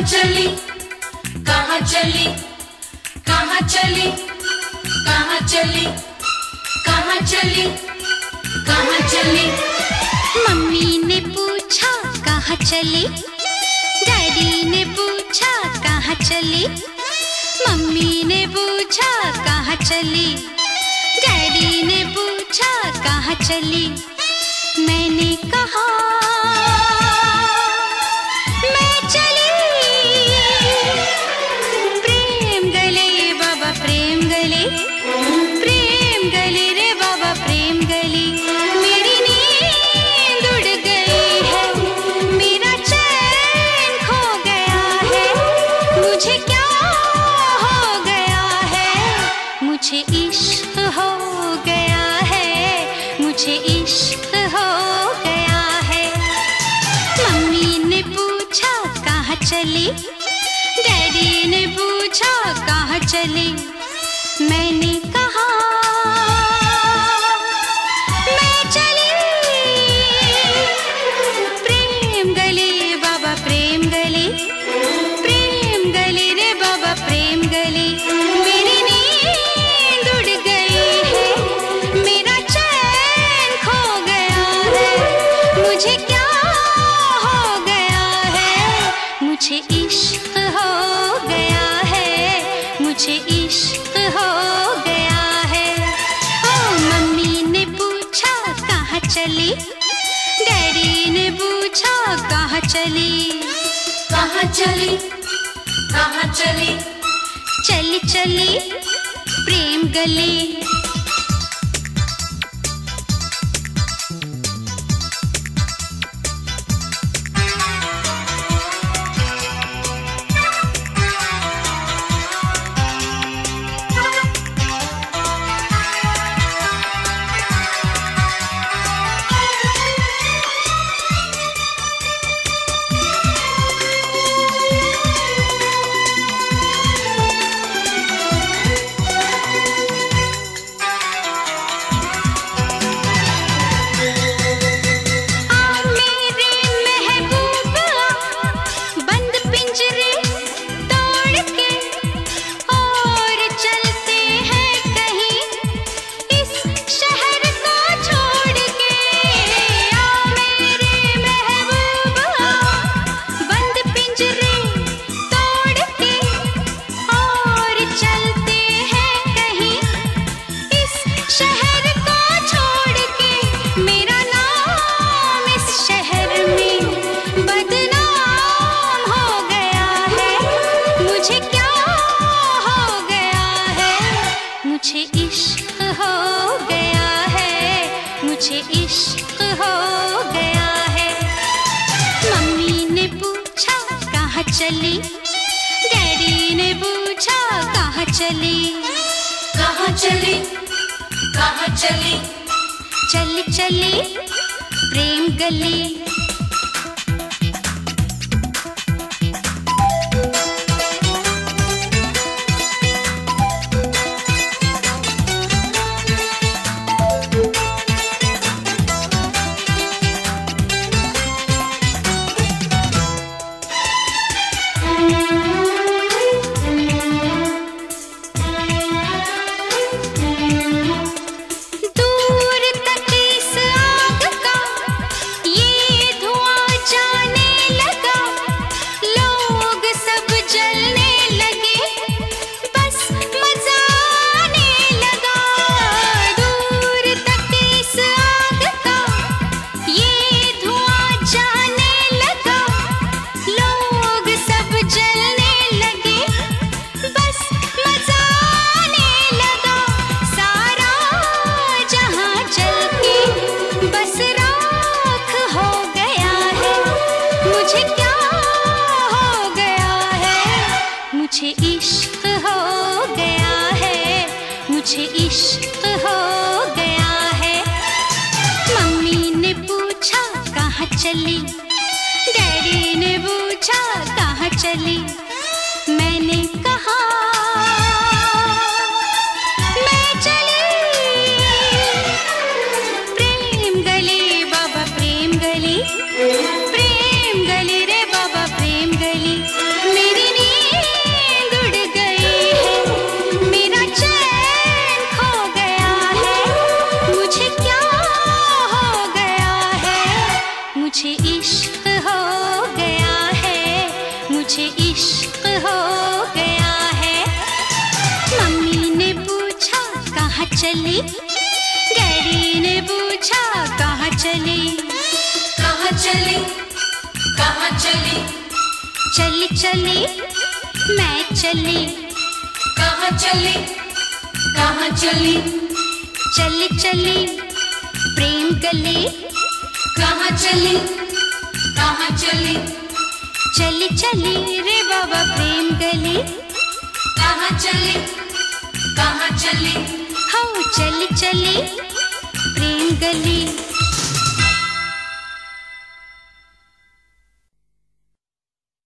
चली कहाँ चली कहाँ चली कहाँ चली कहाँ चली कहाँ चली। मम्मी ने पूछा कहाँ चली, डैडी ने पूछा कहाँ चली। मम्मी ने पूछा कहाँ चली, डैडी ने पूछा कहाँ चली। मैंने कहा मैं चली प्रेम गली बाबा प्रेम गली, प्रेम गली रे बाबा प्रेम गली। मेरी नींद उड़ गई है, मेरा चैन खो गया है। मुझे क्या हो गया है, मुझे इश्क हो गया है, मुझे इश्क हो गया है। मम्मी ने पूछा कहाँ चली, डैडी ने पूछा कहाँ चली। मैंने कहा मैं चली प्रेम गली बाबा प्रेम गली, प्रेम गली रे बाबा प्रेम गली। मेरी नींद उड़ गई है, मेरा चैन खो गया है। मुझे क्या हो गया है, मुझे इश्क हो गया है, मुझे इश्क हो गया है। ओ मम्मी ने पूछा कहाँ चली, डैडी ने पूछा कहाँ चली। कहाँ चली कहाँ चली चली चली प्रेम गली। मुझे इश्क हो गया है, मुझे इश्क हो गया है। मम्मी ने पूछा कहाँ चली, डैडी ने पूछा कहाँ चली। कहाँ चली कहाँ चली चली चली प्रेम गली। मुझे इश्क हो गया है, मुझे इश्क हो गया है। मम्मी ने पूछा कहाँ चली, डैडी ने पूछा कहाँ चली। मैंने कहा मैं चली प्रेम गली बाबा प्रेम गली, प्रेम गली रे बाबा प्रेम गली। चली? डैडी ने पूछा कहाँ चली? कहाँ चली? कहाँ चली? चली चली मैं चली, कहाँ चली? कहाँ चली? चली चली प्रेम गली, कहाँ चली? कहाँ चली? चली चली रे बाबा प्रेम गली। कहाँ चली? कहाँ चली? हो चली चली प्रेम गली।